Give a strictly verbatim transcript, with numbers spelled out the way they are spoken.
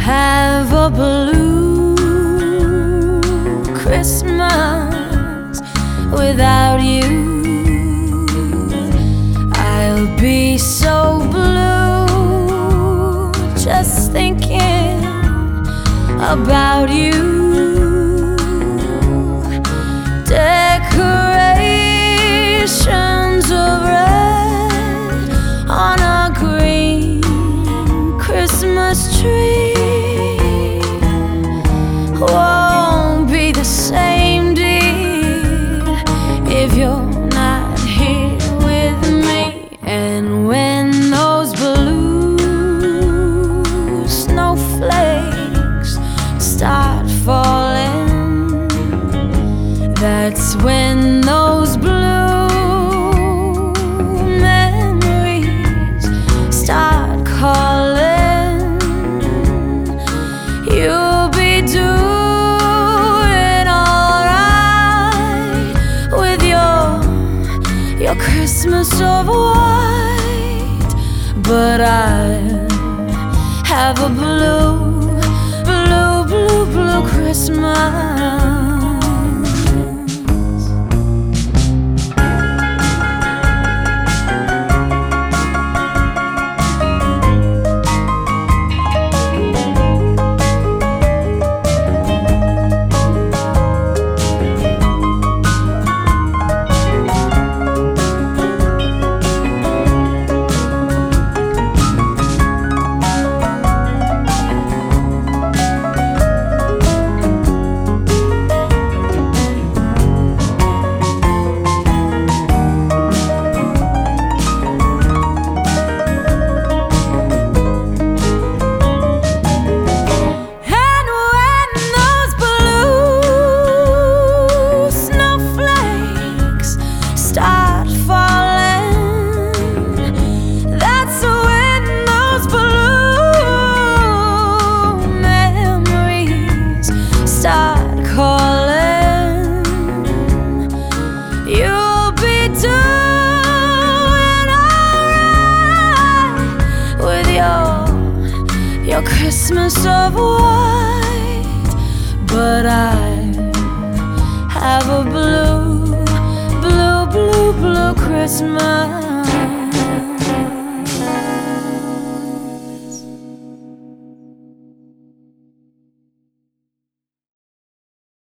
have a blue Christmas without you. I'll be so blue just thinking about you. Decorations of red on a green Christmas tree won't be the same, dear, if you're not here with me. And when those blue snowflakes start falling, that's when those blue memories start calling. You'll be doing alright with your your Christmas of white, but I have a blue, blue, blue, blue Christmas. Your Christmas of white, but I have a blue, blue, blue, blue Christmas.